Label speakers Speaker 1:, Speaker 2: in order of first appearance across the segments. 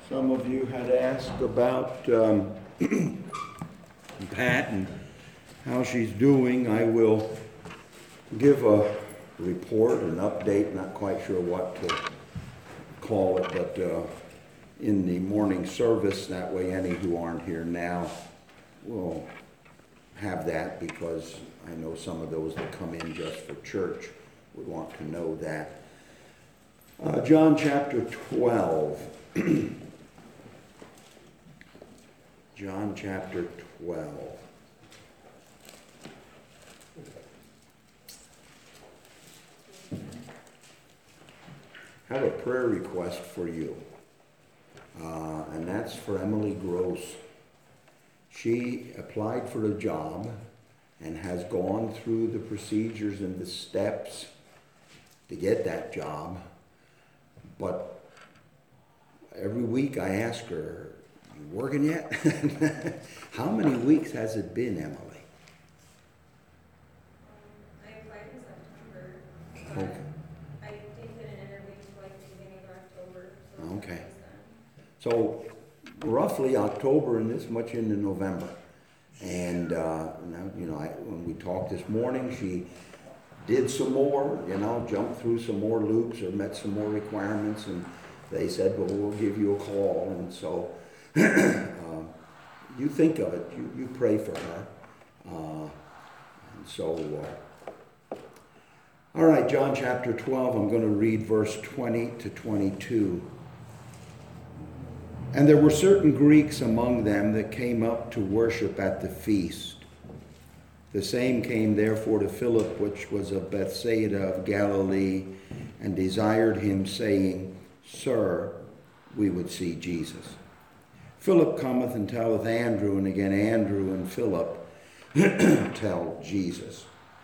Speaker 1: Some of you had asked about Pat and how she's doing. I will give a report, an update, not quite sure what to call it, but in the morning service. That way any who aren't here now will have that, because I know some of those that come in just for church would want to know that. John chapter 12. John chapter 12. I have a prayer request for you, and that's for Emily Gross. She applied for a job and has gone through the procedures and the steps to get that job, but every week I ask her, "You working yet?" How many weeks has it been, Emily?
Speaker 2: I applied in September.
Speaker 1: Okay.
Speaker 2: I didn't get an interview until like the beginning of October. So
Speaker 1: Okay. So roughly October and this much into November. And now, when we talked this morning, she did some more, jumped through some more loops or met some more requirements, and they said, well, we'll give you a call. And so you think of it, you pray for her. All right, John chapter 12, I'm going to read verse 20 to 22. And there were certain Greeks among them that came up to worship at the feast. The same came therefore to Philip, which was of Bethsaida of Galilee, and desired him, saying, Sir, we would see Jesus. Philip cometh and telleth Andrew, and again Andrew and Philip tell Jesus.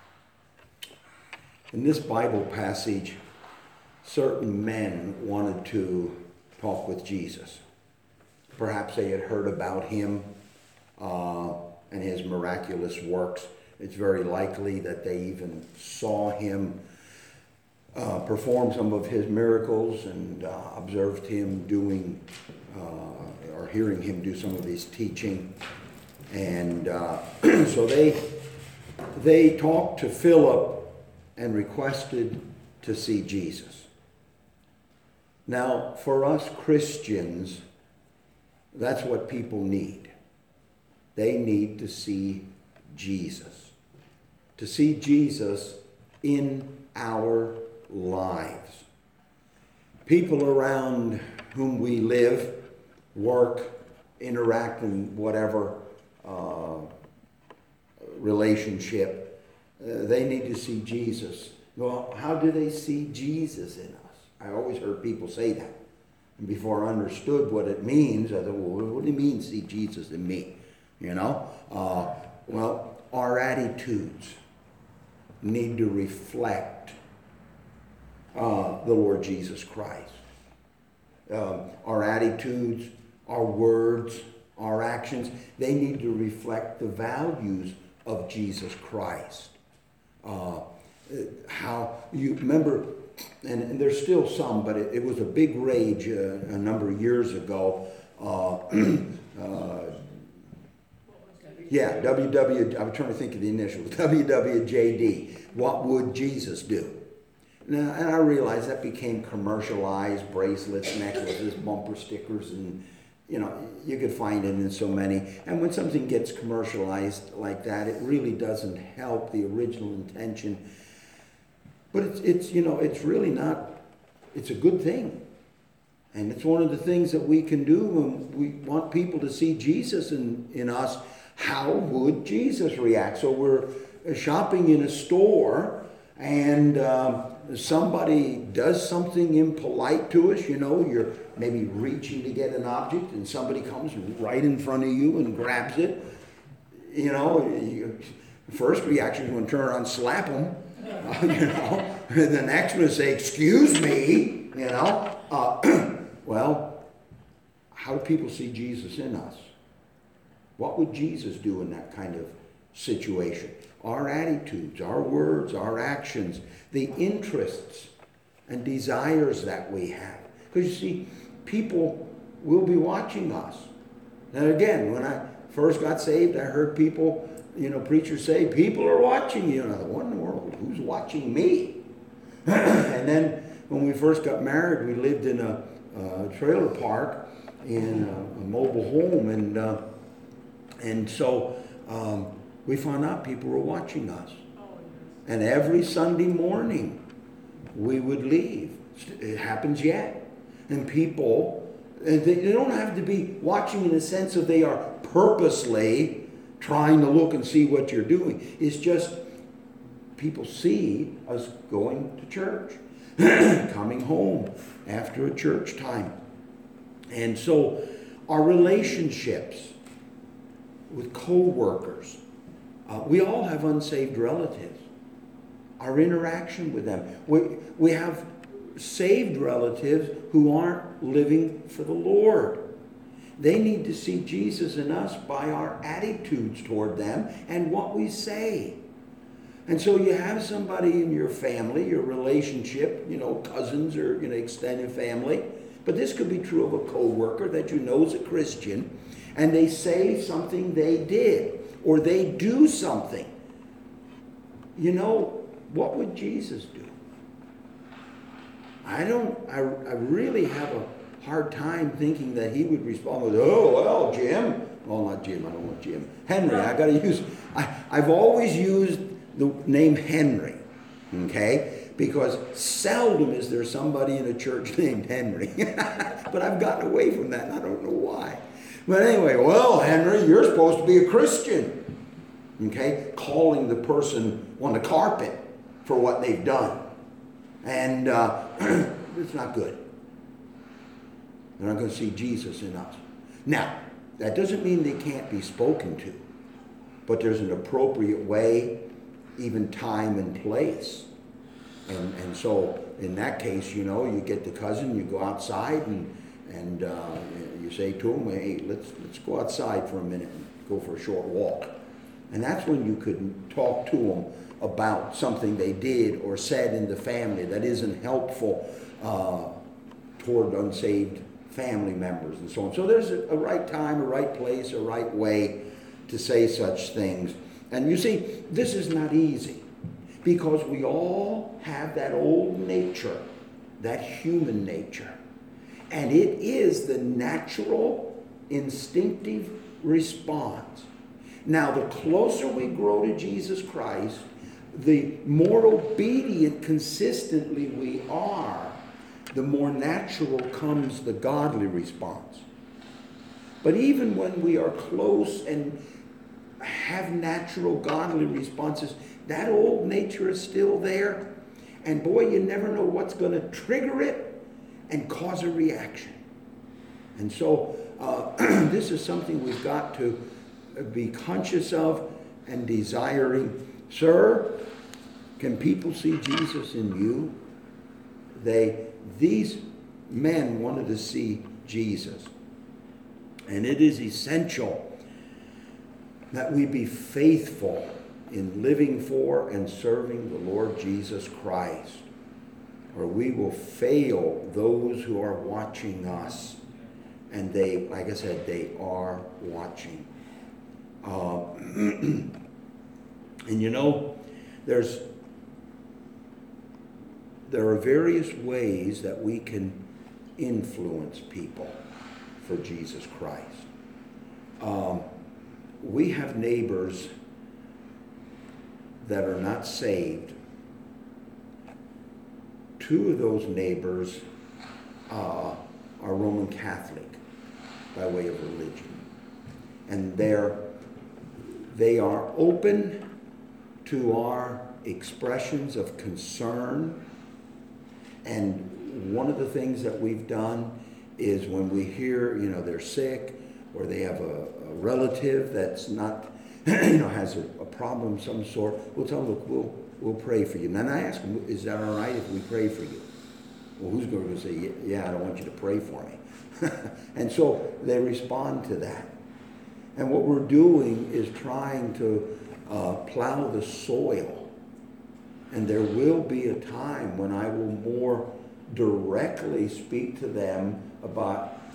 Speaker 1: In this Bible passage, certain men wanted to talk with Jesus. Perhaps they had heard about him and his miraculous works. It's very likely that they even saw him perform some of his miracles and observed him doing or hearing him do some of his teaching. And so they talked to Philip and requested to see Jesus. Now, for us Christians, that's what people need. They need to see Jesus. To see Jesus in our lives. People around whom we live, work, interact in whatever relationship, they need to see Jesus. Well, how do they see Jesus in us? I always heard people say that. And before I understood what it means, I thought, well, what do you mean see Jesus in me? Well, our attitudes need to reflect the Lord Jesus Christ. Our attitudes, our words, our actions, they need to reflect the values of Jesus Christ. How you remember, and there's still some, but it was a big rage a number of years ago. I'm trying to think of the initials. WWJD. What would Jesus do? Now, and I realize that became commercialized, bracelets, necklaces, bumper stickers, and you could find it in so many. And when something gets commercialized like that, it really doesn't help the original intention. But it's really not, it's a good thing. And it's one of the things that we can do when we want people to see Jesus in us. How would Jesus react? So we're shopping in a store and somebody does something impolite to us. You're maybe reaching to get an object and somebody comes right in front of you and grabs it. First reaction is going to turn around and slap them. The next one is say, excuse me, Well, how do people see Jesus in us? What would Jesus do in that kind of situation? Our attitudes, our words, our actions, the interests and desires that we have. Because you see, people will be watching us. And again, when I first got saved, I heard people, preachers say, people are watching you. And I thought, what in the world? Who's watching me? And then when we first got married, we lived in a trailer park in a mobile home. And so we found out people were watching us. And every Sunday morning, we would leave. It happens yet. And people, they don't have to be watching in the sense of they are purposely trying to look and see what you're doing. It's just people see us going to church, coming home after a church time. And so our relationships with co-workers, we all have unsaved relatives. Our interaction with them. We have saved relatives who aren't living for the Lord. They need to see Jesus in us by our attitudes toward them and what we say. And so you have somebody in your family, your relationship, cousins or extended family. But this could be true of a co-worker that you know is a Christian, and they say something they did, or they do something. What would Jesus do? I really have a hard time thinking that he would respond with, oh, well, Jim. Well, not Jim, I don't want Jim. Henry, I've always used the name Henry, okay? Because seldom is there somebody in a church named Henry. But I've gotten away from that, and I don't know why. But anyway, well, Henry, you're supposed to be a Christian, okay? Calling the person on the carpet for what they've done. And it's not good. They're not going to see Jesus in us. Now, that doesn't mean they can't be spoken to, but there's an appropriate way, even time and place. And so in that case, you get the cousin, you go outside and you say to him, hey, let's go outside for a minute and go for a short walk. And that's when you could talk to them about something they did or said in the family that isn't helpful toward unsaved family members and so on. So there's a right time, a right place, a right way to say such things. And you see, this is not easy because we all have that old nature, that human nature. And it is the natural, instinctive response. Now, the closer we grow to Jesus Christ, the more obedient consistently we are, the more natural comes the godly response. But even when we are close and have natural godly responses, that old nature is still there. And boy, you never know what's going to trigger it and cause a reaction. And so this is something we've got to be conscious of and desiring. Sir, can people see Jesus in you? These men wanted to see Jesus. And it is essential that we be faithful in living for and serving the Lord Jesus Christ, or we will fail those who are watching us. And they, like I said, they are watching. And there are various ways that we can influence people for Jesus Christ. We have neighbors that are not saved. Two of those neighbors are Roman Catholic by way of religion. And they are open to our expressions of concern. And one of the things that we've done is when we hear, they're sick or they have a relative that's not, has a problem of some sort, we'll tell them, look, we'll pray for you. And then I ask them, is that all right if we pray for you? Well, who's going to say, yeah, I don't want you to pray for me. And so they respond to that. And what we're doing is trying to plow the soil. And there will be a time when I will more directly speak to them about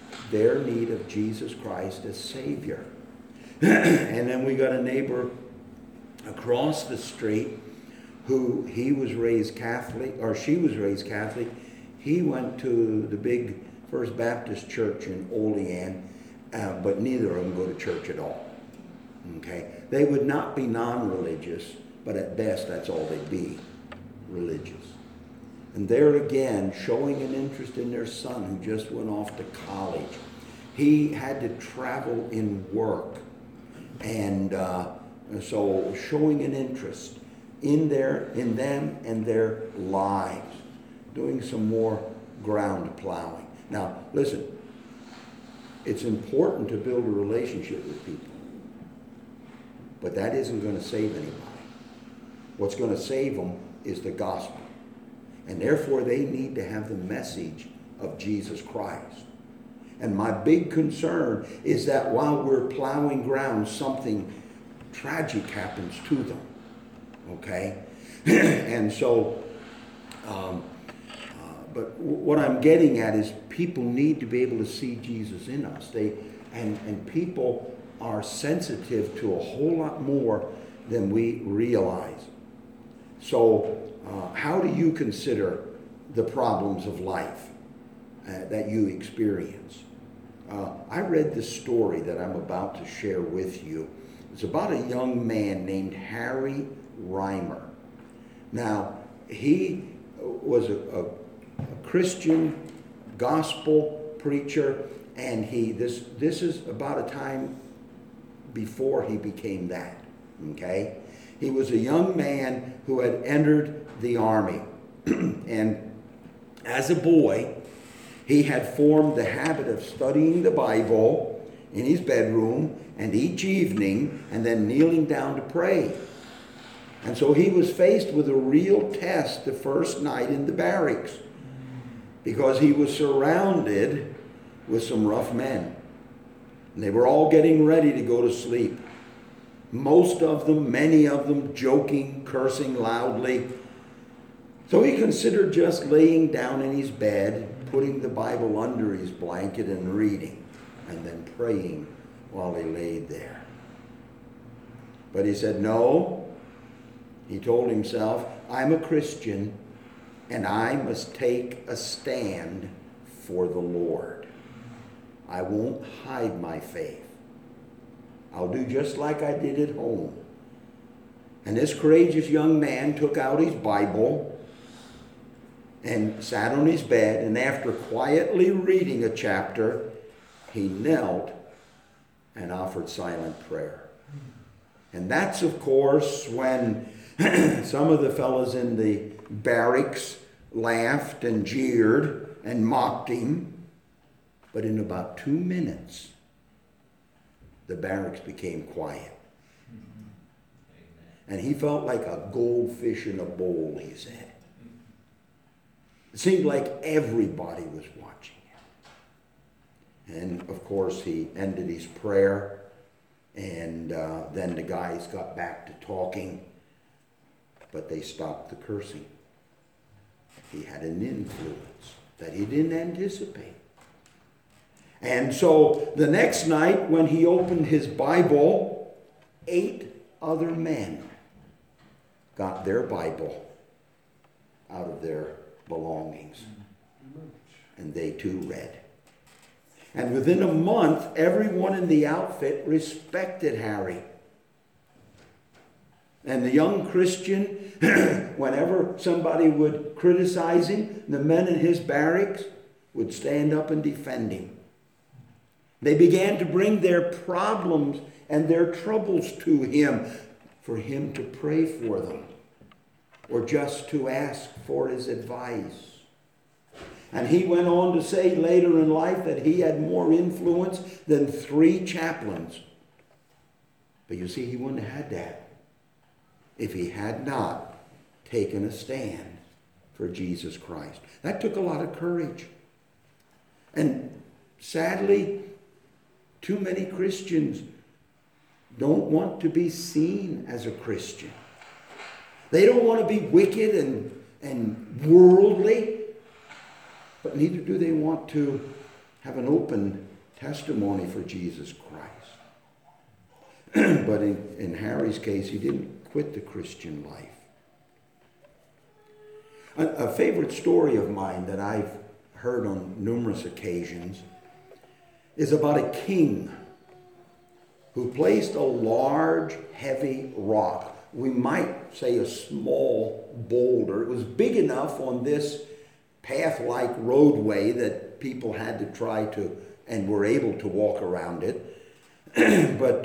Speaker 1: their need of Jesus Christ as Savior. And then we got a neighbor across the street who he was raised Catholic, or she was raised Catholic. He went to the big First Baptist Church in Olean, but neither of them go to church at all. Okay? They would not be non-religious, but at best that's all they'd be, religious. And there again, showing an interest in their son who just went off to college. He had to travel in work. And so showing an interest in them and their lives. Doing some more ground plowing. Now, listen. It's important to build a relationship with people. But that isn't going to save anybody. What's going to save them is the gospel. And therefore, they need to have the message of Jesus Christ. And my big concern is that while we're plowing ground, something tragic happens to them. Okay? And so, but what I'm getting at is people need to be able to see Jesus in us. And people are sensitive to a whole lot more than we realize. So, how do you consider the problems of life that you experience? I read the story that I'm about to share with you. It's about a young man named Harry Reimer. Now, he was a Christian gospel preacher, and this is about a time before he became that. Okay? He was a young man who had entered the army. And as a boy, he had formed the habit of studying the Bible in his bedroom and each evening, and then kneeling down to pray. And so he was faced with a real test the first night in the barracks, because he was surrounded with some rough men. And they were all getting ready to go to sleep. Most of them, many of them, joking, cursing loudly. So he considered just laying down in his bed, putting the Bible under his blanket and reading, and then praying while he laid there. But he said, no. He told himself, I'm a Christian, and I must take a stand for the Lord. I won't hide my faith. I'll do just like I did at home. And this courageous young man took out his Bible and sat on his bed, and after quietly reading a chapter, he knelt and offered silent prayer. And that's, of course, when some of the fellows in the barracks laughed and jeered and mocked him. But in about 2 minutes, the barracks became quiet. And he felt like a goldfish in a bowl, he said. It seemed like everybody was watching him. And, of course, he ended his prayer, and then the guys got back to talking, but they stopped the cursing. He had an influence that he didn't anticipate. And so the next night, when he opened his Bible, 8 other men got their Bible out of their belongings. And they too read. And within a month, everyone in the outfit respected Harry. And the young Christian, whenever somebody would criticize him, the men in his barracks would stand up and defend him. They began to bring their problems and their troubles to him for him to pray for them, or just to ask for his advice. And he went on to say later in life that he had more influence than 3 chaplains. But you see, he wouldn't have had that if he had not taken a stand for Jesus Christ. That took a lot of courage. And sadly, too many Christians don't want to be seen as a Christian. They don't want to be wicked and worldly, but neither do they want to have an open testimony for Jesus Christ. But in Harry's case, he didn't quit the Christian life. A favorite story of mine that I've heard on numerous occasions is about a king who placed a large, heavy rock. We might say a small boulder. It was big enough on this path-like roadway that people had to try to and were able to walk around it. But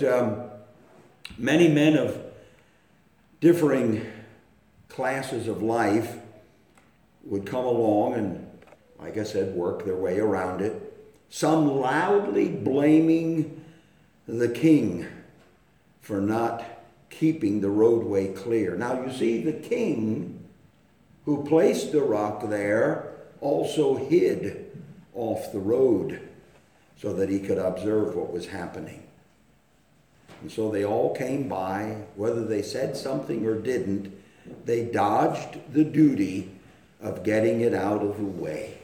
Speaker 1: many men of differing classes of life would come along and, like I said, work their way around it. Some loudly blaming the king for not keeping the roadway clear. Now you see, the king who placed the rock there also hid off the road so that he could observe what was happening. And so they all came by, whether they said something or didn't, they dodged the duty of getting it out of the way.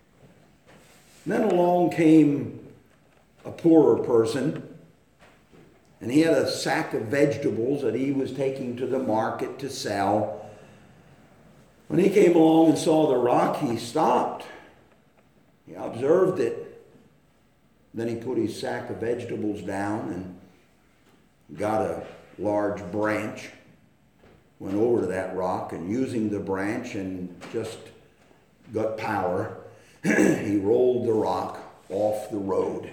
Speaker 1: And then along came a poorer person, and he had a sack of vegetables that he was taking to the market to sell. When he came along and saw the rock, he stopped. He observed it. Then he put his sack of vegetables down and got a large branch, went over to that rock, and using the branch and just got power, he rolled the rock off the road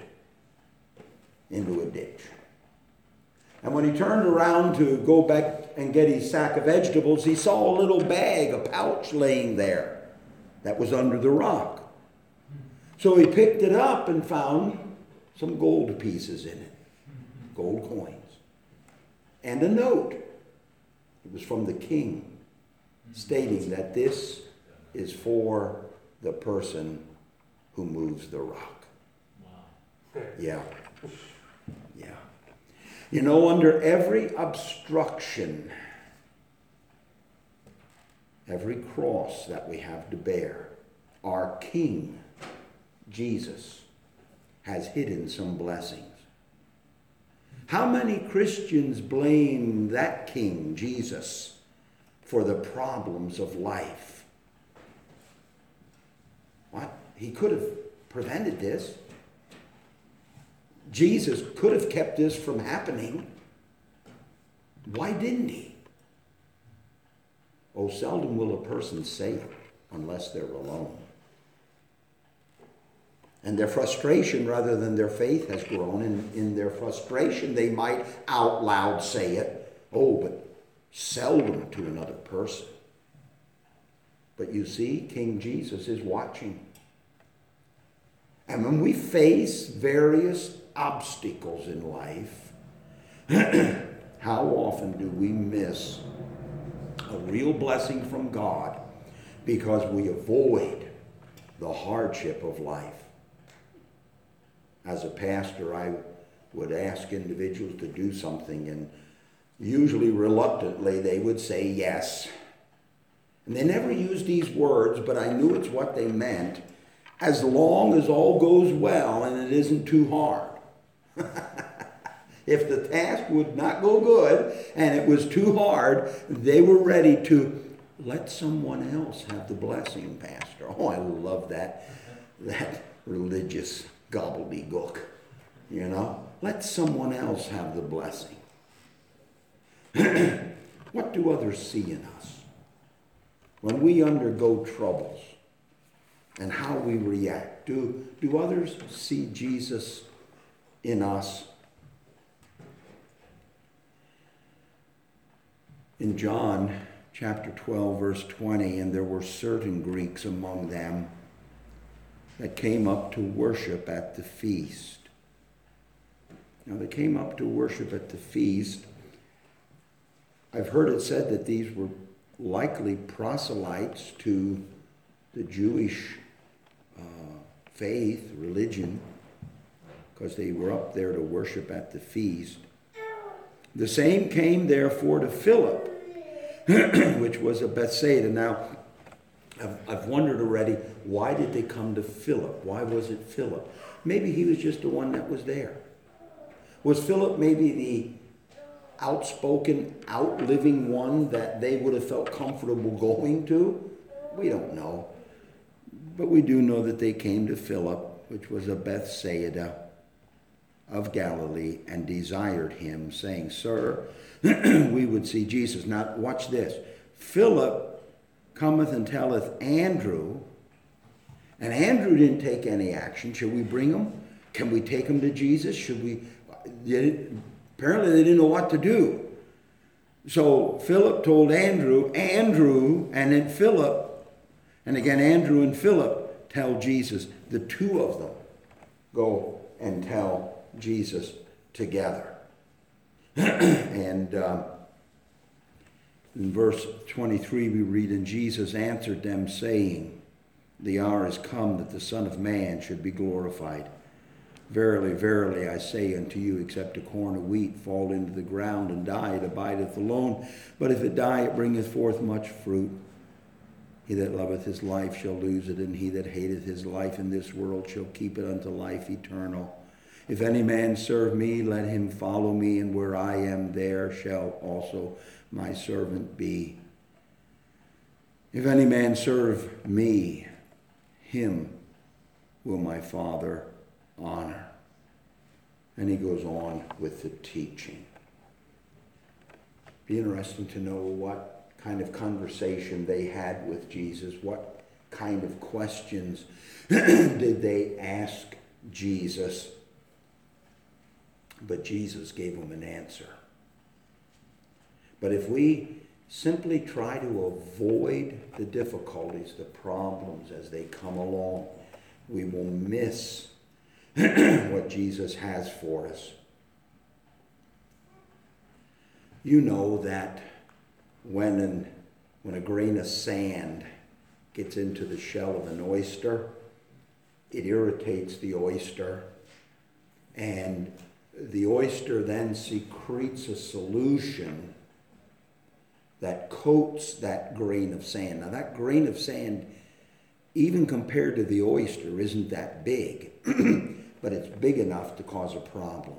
Speaker 1: into a ditch. And when he turned around to go back and get his sack of vegetables, he saw a little bag, a pouch laying there that was under the rock. So he picked it up and found some gold pieces in it, gold coins, and a note. It was from the king, stating that this is for the person who moves the rock. Wow. Yeah. Yeah. You know, under every obstruction, every cross that we have to bear, our King, Jesus, has hidden some blessings. How many Christians blame that King, Jesus, for the problems of life? What? He could have prevented this. Jesus could have kept this from happening. Why didn't he? Oh, seldom will a person say it unless they're alone. And their frustration, rather than their faith, has grown. And in their frustration, they might out loud say it. Oh, but seldom to another person. But you see, King Jesus is watching. And when we face various obstacles in life, how often do we miss a real blessing from God because we avoid the hardship of life? As a pastor, I would ask individuals to do something, and usually reluctantly they would say yes. And they never used these words, but I knew it's what they meant. As long as all goes well and it isn't too hard. If the task would not go good and it was too hard, they were ready to let someone else have the blessing, Pastor. Oh, I love that religious gobbledygook, you know. Let someone else have the blessing. What do others see in us when we undergo troubles and how we react? Do others see Jesus in us? In John chapter 12, verse 20, and there were certain Greeks among them that came up to worship at the feast. Now, they came up to worship at the feast. I've heard it said that these were likely proselytes to the Jewish faith, religion, because they were up there to worship at the feast. The same came therefore to Philip, which was of Bethsaida. Now, I've wondered already, why did they come to Philip? Why was it Philip? Maybe he was just the one that was there. Was Philip maybe the outspoken, outliving one that they would have felt comfortable going to? We don't know. But we do know that they came to Philip, which was a Bethsaida of Galilee, and desired him, saying, Sir, we would see Jesus. Now, watch this. Philip cometh and telleth Andrew, and Andrew didn't take any action. Should we bring him? Can we take him to Jesus? Should we? Apparently they didn't know what to do. So Philip told Andrew, and then Philip, and again Andrew and Philip tell Jesus. The two of them go and tell Jesus together. And in verse 23 we read, And Jesus answered them, saying, The hour is come that the Son of Man should be glorified. Verily, verily, I say unto you, except a corn of wheat fall into the ground and die, it abideth alone. But if it die, it bringeth forth much fruit. He that loveth his life shall lose it, and he that hateth his life in this world shall keep it unto life eternal. If any man serve me, let him follow me, and where I am, there shall also my servant be. If any man serve me, him will my Father honor. And he goes on with the teaching. Be interesting to know what kind of conversation they had with Jesus. What kind of questions did they ask Jesus? But Jesus gave them an answer. But if we simply try to avoid the difficulties, the problems as they come along, we will miss what Jesus has for us. You know that when a grain of sand gets into the shell of an oyster, it irritates the oyster, and the oyster then secretes a solution that coats that grain of sand. Now that grain of sand, even compared to the oyster, isn't that big, but it's big enough to cause a problem.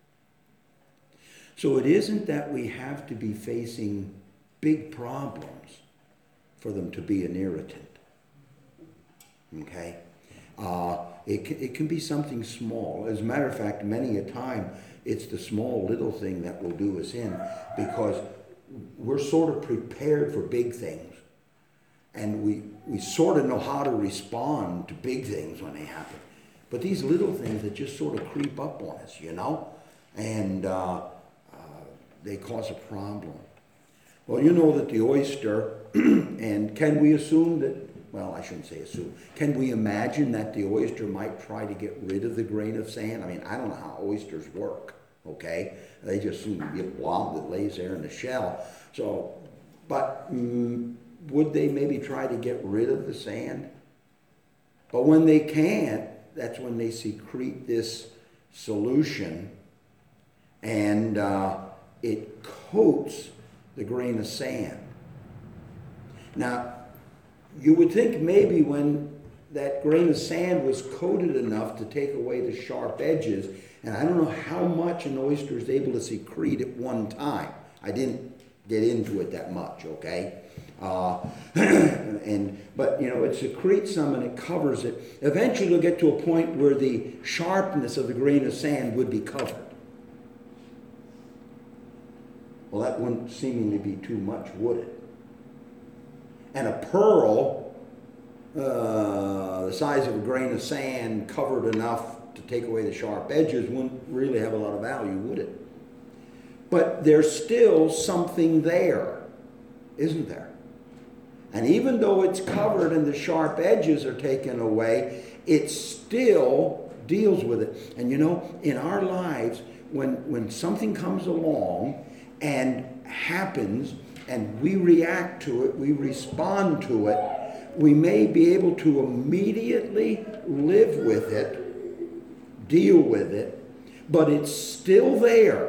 Speaker 1: So it isn't that we have to be facing big problems for them to be an irritant. Okay? It can be something small. As a matter of fact, many a time, it's the small little thing that will do us in, because we're sort of prepared for big things. And we sort of know how to respond to big things when they happen. But these little things that just sort of creep up on us, you know, and they cause a problem. Well, you know that the oyster, and can we assume that, well, I shouldn't say assume, can we imagine that the oyster might try to get rid of the grain of sand? I mean, I don't know how oysters work, okay? They just seem to be a blob that lays there in the shell. So, but would they maybe try to get rid of the sand? But when they can't, that's when they secrete this solution, and it coats the grain of sand. Now, you would think maybe when that grain of sand was coated enough to take away the sharp edges, and I don't know how much an oyster is able to secrete at one time. I didn't get into it that much, okay? But you know, it secretes some and it covers it. Eventually you'll get to a point where the sharpness of the grain of sand would be covered. Well, that wouldn't seemingly be too much, would it? And a pearl, the size of a grain of sand, covered enough to take away the sharp edges, wouldn't really have a lot of value, would it? But there's still something there, isn't there? And even though it's covered and the sharp edges are taken away, it still deals with it. And you know, in our lives, when something comes along and happens and we react to it, we respond to it, we may be able to immediately live with it, deal with it, but it's still there.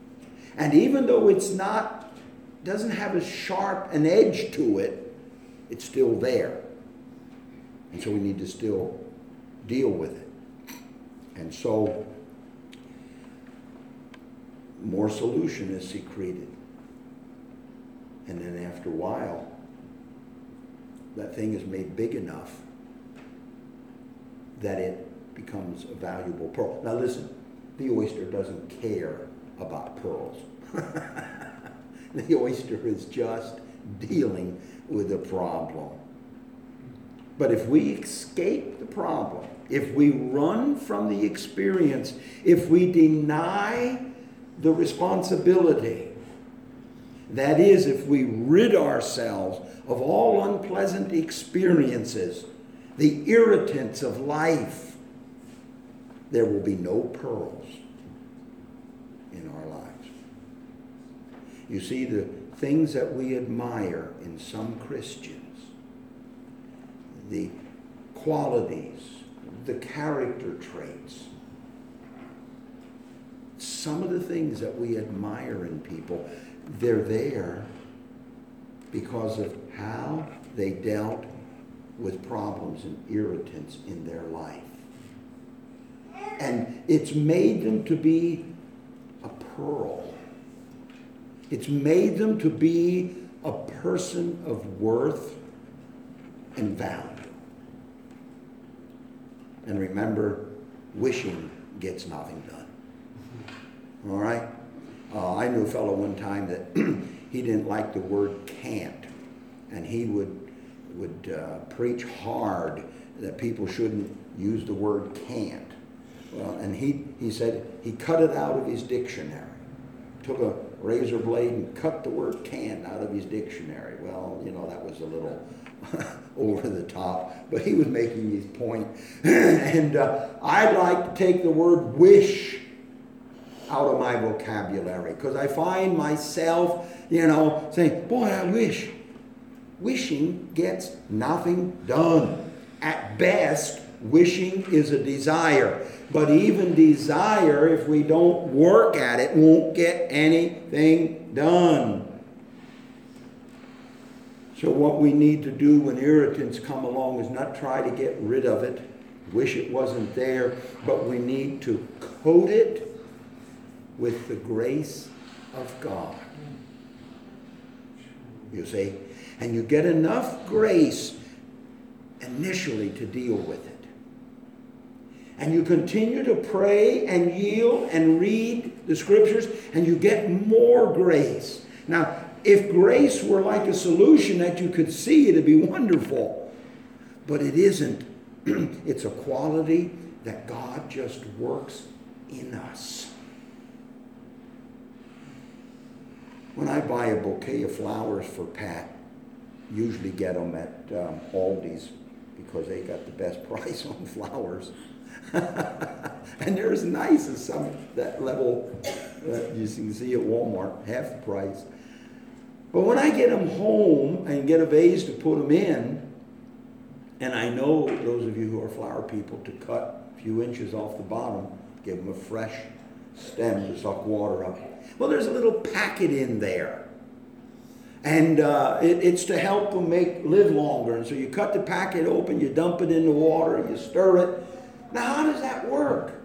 Speaker 1: And even though it's not, doesn't have as sharp an edge to it, It's still there. And so we need to still deal with it. And so more solution is secreted. And then after a while, that thing is made big enough that it becomes a valuable pearl. Now listen, the oyster doesn't care about pearls. The oyster is just dealing with a problem. But if we escape the problem, if we run from the experience, if we deny the responsibility, that is, if we rid ourselves of all unpleasant experiences, the irritants of life, there will be no pearls in our lives. You see, the things that we admire in some Christians, the qualities, the character traits, some of the things that we admire in people, they're there because of how they dealt with problems and irritants in their life. And it's made them to be a pearl. It's made them to be a person of worth and value. And remember, wishing gets nothing done. All right? I knew a fellow one time that he didn't like the word can't. And he would preach hard that people shouldn't use the word can't. Well, and he said he cut it out of his dictionary. Took a razor blade and cut the word can't out of his dictionary. Well, that was a little over the top, but he was making his point. And I'd like to take the word wish out of my vocabulary, because I find myself, saying, boy, I wish. Wishing gets nothing done. At best, wishing is a desire. But even desire, if we don't work at it, won't get anything done. So what we need to do when irritants come along is not try to get rid of it, wish it wasn't there, but we need to coat it with the grace of God. You see? And you get enough grace initially to deal with it. And you continue to pray and yield and read the scriptures, and you get more grace. Now, if grace were like a solution that you could see, it'd be wonderful. But it isn't. It's a quality that God just works in us. When I buy a bouquet of flowers for Pat, usually get them at Aldi's because they got the best price on flowers. And they're as nice as some that level that you can see at Walmart, half the price. But when I get them home and get a vase to put them in, and I know those of you who are flower people to cut a few inches off the bottom, give them a fresh stem to suck water up. Well, there's a little packet in there. And it's to help them live longer. And so you cut the packet open, you dump it in the water, you stir it. Now, how does that work?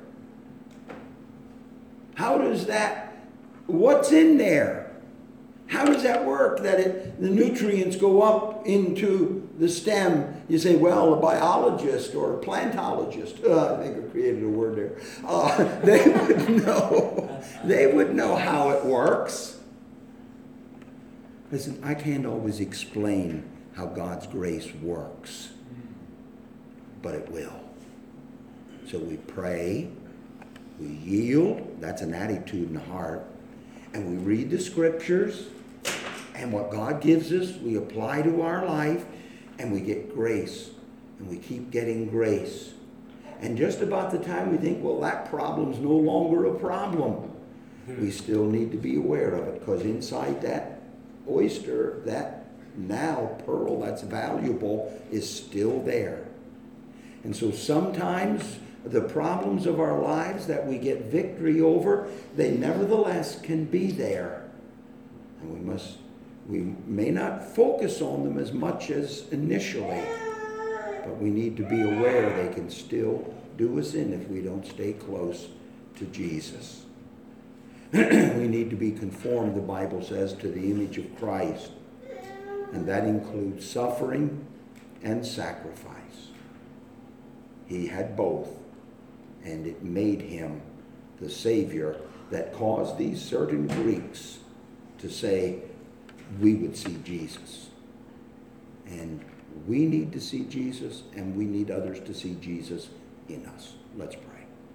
Speaker 1: What's in there? How does that work that the nutrients go up into the stem? You say, well, a biologist or a plantologist, I think I created a word there, they would know. They would know how it works. Listen, I can't always explain how God's grace works, but it will. So we pray, we yield, that's an attitude in the heart, and we read the scriptures, and what God gives us, we apply to our life, and we get grace, and we keep getting grace. And just about the time we think, well, that problem's no longer a problem, we still need to be aware of it, because inside that oyster, that now pearl that's valuable, is still there. And so sometimes the problems of our lives that we get victory over, they nevertheless can be there. And we must We may not focus on them as much as initially, but we need to be aware they can still do us in if we don't stay close to Jesus. We need to be conformed, the Bible says, to the image of Christ. And that includes suffering and sacrifice. He had both, and it made him the Savior that caused these certain Greeks to say, we would see Jesus. And we need to see Jesus, and we need others to see Jesus in us. Let's pray.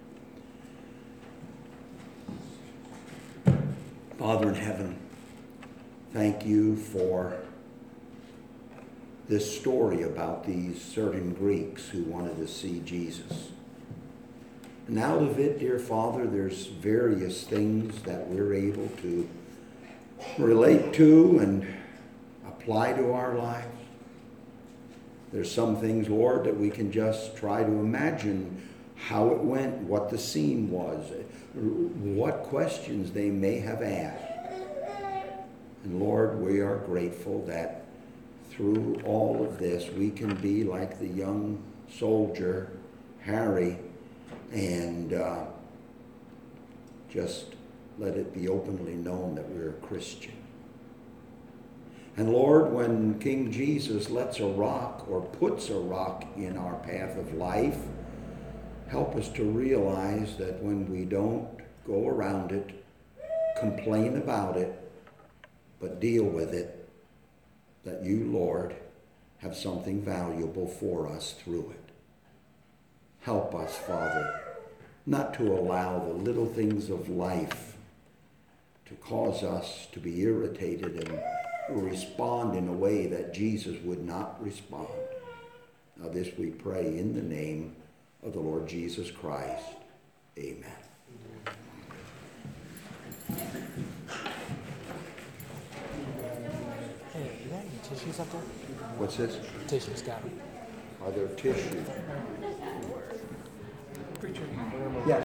Speaker 1: Father in heaven, thank you for this story about these certain Greeks who wanted to see Jesus. And out of it, dear Father, there's various things that we're able to relate to and apply to our lives. There's some things, Lord, that we can just try to imagine how it went, what the scene was, what questions they may have asked. And Lord, we are grateful that through all of this, we can be like the young soldier, Harry, and just let it be openly known that we're a Christian. And Lord, when King Jesus lets a rock or puts a rock in our path of life, help us to realize that when we don't go around it, complain about it, but deal with it, that you, Lord, have something valuable for us through it. Help us, Father, not to allow the little things of life to cause us to be irritated and respond in a way that Jesus would not respond. Now this we pray in the name of the Lord Jesus Christ. Amen.
Speaker 3: Hey, you got any tissues up there?
Speaker 1: What's this?
Speaker 3: Tissues, got them.
Speaker 1: Are there tissues?
Speaker 3: Preacher.
Speaker 1: Yes.